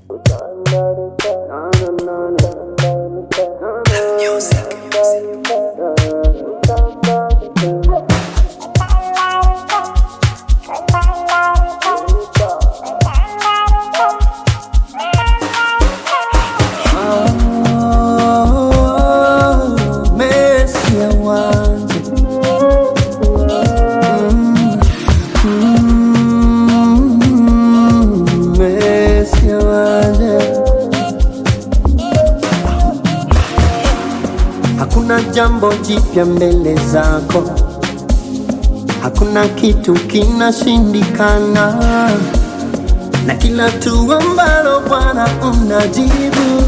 Hakuna jambo jipya mbele zako, hakuna kitu kinashindikana, na kila tu ambalo Bwana unajibu.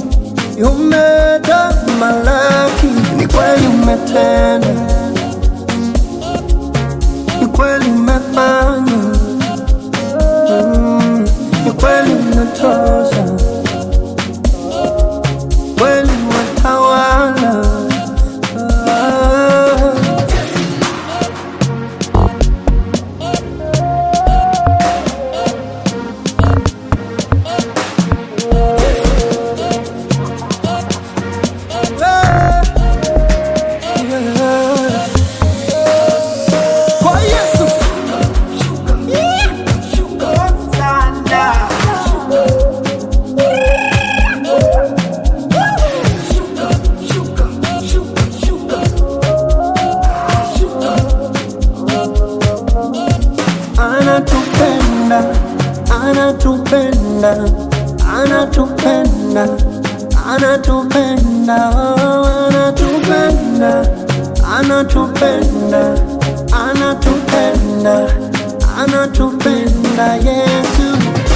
Umetamalaki, ni kweli umetenda, ni kweli umefanya, ni kweli unatosha, kweli watawala. Anatupenda, anatupenda, anatupenda, anatupenda, anatupenda, anatupenda, Yesu.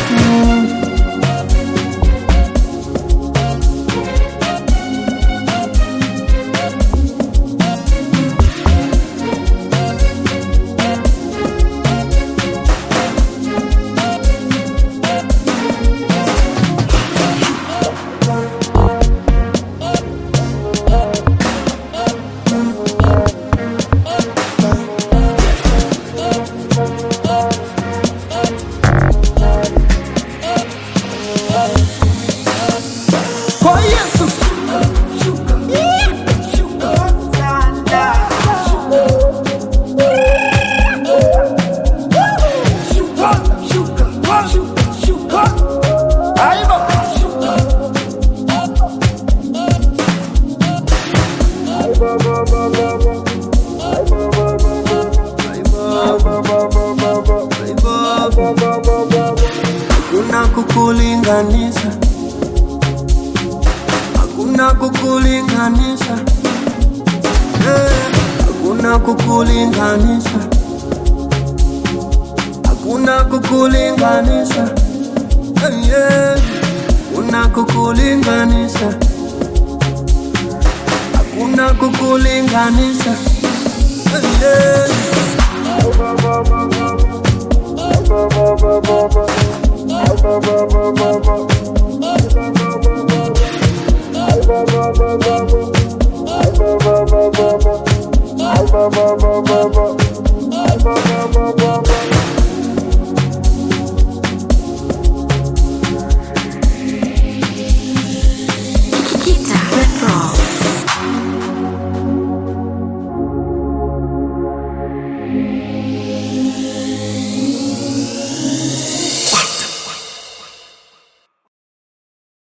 Hakuna kukulinganisha, hakuna kukulinganisha, hakuna kukulinganisha, hakuna kukulinganisha, hakuna kukulinganisha, hakuna kukulinganisha,